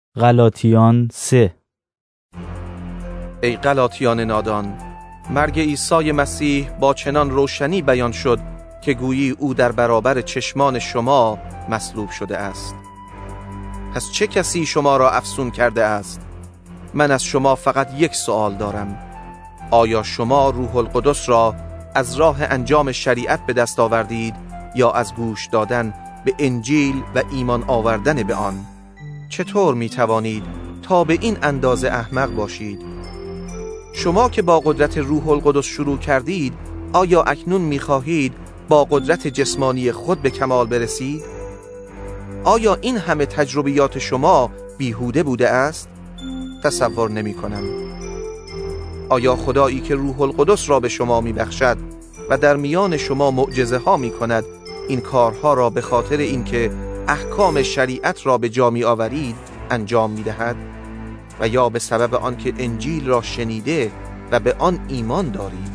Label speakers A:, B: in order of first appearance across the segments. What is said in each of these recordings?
A: غلاطیان 3.
B: ای غلاطیان نادان، مرگ عیسی مسیح با چنان روشنی بیان شد که گویی او در برابر چشمان شما مصلوب شده است. پس چه کسی شما را افسون کرده است؟ من از شما فقط یک سوال دارم: آیا شما روح القدس را از راه انجام شریعت به دست آوردید یا از گوش دادن به انجیل و ایمان آوردن به آن؟ چطور می توانید تا به این اندازه احمق باشید؟ شما که با قدرت روح القدس شروع کردید، آیا اکنون می خواهید با قدرت جسمانی خود به کمال برسید؟ آیا این همه تجربیات شما بیهوده بوده است؟ تصور نمی کنم. آیا خدایی که روح القدس را به شما می بخشد و در میان شما معجزه ها می کند، این کارها را به خاطر اینکه احکام شریعت را به جا می آورید انجام می دهد و یا به سبب آنکه انجیل را شنیده و به آن ایمان دارید؟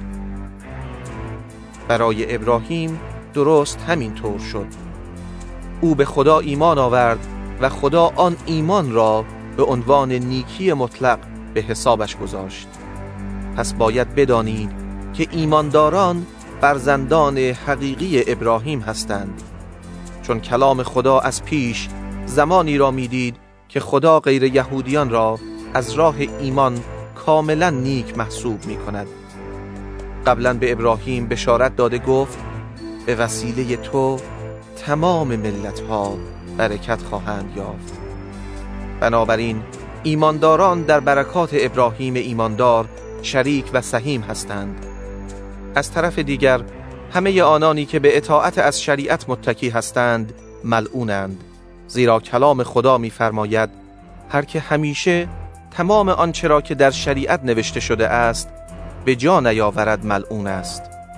B: برای ابراهیم درست همین طور شد. او به خدا ایمان آورد و خدا آن ایمان را به عنوان نیکی مطلق به حسابش گذاشت. پس باید بدانید که ایمانداران فرزندان حقیقی ابراهیم هستند، چون کلام خدا از پیش زمانی را میدید که خدا غیر یهودیان را از راه ایمان کاملا نیک محسوب می کند. قبلا به ابراهیم بشارت داده گفت: به وسیله تو تمام ملت‌ها برکت خواهند یافت. بنابراین ایمانداران در برکات ابراهیم ایماندار شریک و سهیم هستند. از طرف دیگر همه آنانی که به اطاعت از شریعت متکی هستند ملعونند، زیرا کلام خدا می‌فرماید هر که همیشه تمام آنچه را که در شریعت نوشته شده است به جا نیاورد ملعون است.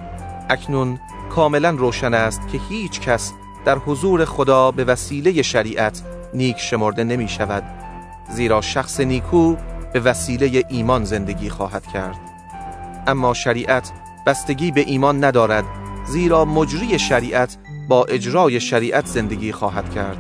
B: اکنون کاملا روشن است که هیچ کس در حضور خدا به وسیله شریعت نیک شمرده نمی شود، زیرا شخص نیکو به وسیله ایمان زندگی خواهد کرد. اما شریعت بستگی به ایمان ندارد، زیرا مجری شریعت با اجرای شریعت زندگی خواهد کرد.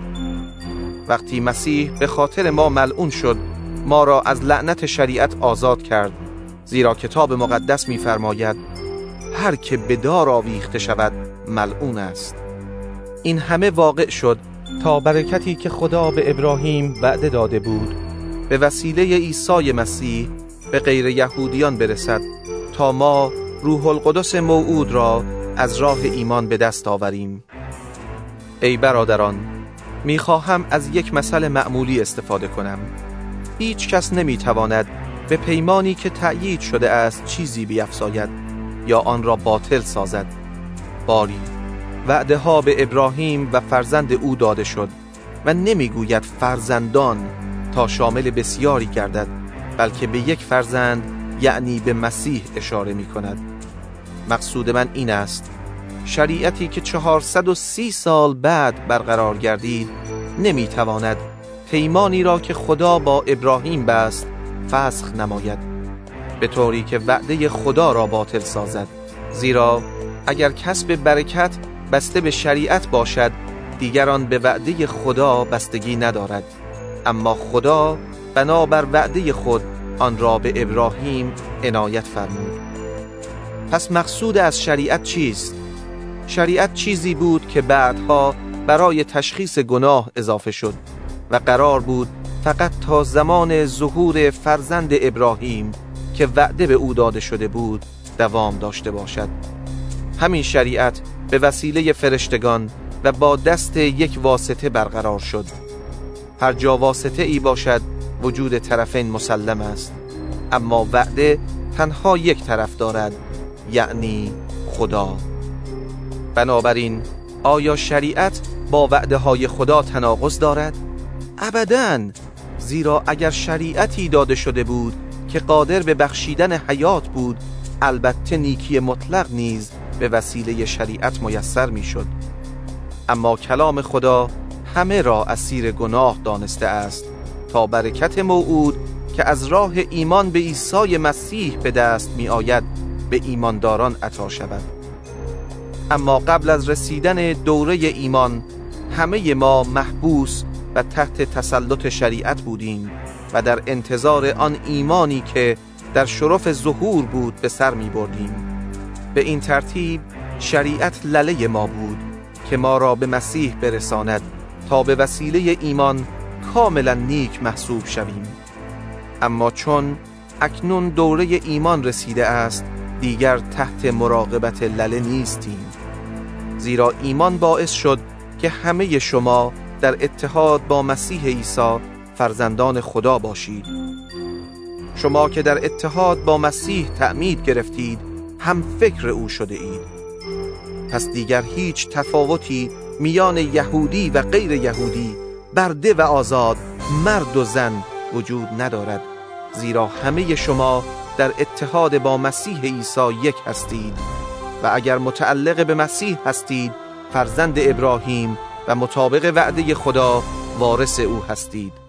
B: وقتی مسیح به خاطر ما ملعون شد، ما را از لعنت شریعت آزاد کرد، زیرا کتاب مقدس می‌فرماید هر که به دار آویخته شود ملعون است. این همه واقع شد تا برکتی که خدا به ابراهیم وعده داده بود به وسیله عیسی مسیح به غیر یهودیان برسد، تا ما روح القدس موعود را از راه ایمان به دست آوریم. ای برادران، میخواهم از یک مثل معمولی استفاده کنم. هیچ کس نمیتواند به پیمانی که تأیید شده است چیزی بیفزاید یا آن را باطل سازد. باری وعده ها به ابراهیم و فرزند او داده شد و نمیگوید فرزندان تا شامل بسیاری گردد، بلکه به یک فرزند یعنی به مسیح اشاره می کند. مقصود من این است: شریعتی که 430 سال بعد برقرار گردید نمیتواند پیمانی را که خدا با ابراهیم بست فسخ نماید، به طوری که وعده خدا را باطل سازد. زیرا اگر کسب برکت بسته به شریعت باشد، دیگران به وعده خدا بستگی ندارد، اما خدا بنابر وعده خود آن را به ابراهیم عنایت فرمود. پس مقصود از شریعت چیست؟ شریعت چیزی بود که بعدها برای تشخیص گناه اضافه شد و قرار بود فقط تا زمان ظهور فرزند ابراهیم که وعده به او داده شده بود دوام داشته باشد. همین شریعت به وسیله فرشتگان و با دست یک واسطه برقرار شد. هر جا واسطه ای باشد وجود طرفین مسلم است، اما وعده تنها یک طرف دارد، یعنی خدا. بنابراین آیا شریعت با وعده های خدا تناقض دارد؟ ابداً، زیرا اگر شریعتی داده شده بود که قادر به بخشیدن حیات بود، البته نیکی مطلق نیز به وسیله شریعت میسر می شد. اما کلام خدا همه را اسیر گناه دانسته است تا برکت موعود که از راه ایمان به عیسی مسیح به دست می آید به ایمانداران عطا شود. اما قبل از رسیدن دوره ایمان همه ما محبوس و تحت تسلط شریعت بودیم و در انتظار آن ایمانی که در شرف ظهور بود به سر می بردیم. به این ترتیب شریعت لله ما بود که ما را به مسیح برساند تا به وسیله ایمان کاملا نیک محسوب شویم. اما چون اکنون دوره ایمان رسیده است، دیگر تحت مراقبت لله نیستیم، زیرا ایمان باعث شد که همه شما در اتحاد با مسیح عیسی فرزندان خدا باشید. شما که در اتحاد با مسیح تعمید گرفتید، هم فکر او شده اید. پس دیگر هیچ تفاوتی میان یهودی و غیر یهودی، برده و آزاد، مرد و زن وجود ندارد، زیرا همه شما در اتحاد با مسیح عیسی یک هستید و اگر متعلق به مسیح هستید فرزند ابراهیم و مطابق وعده خدا وارث او هستید.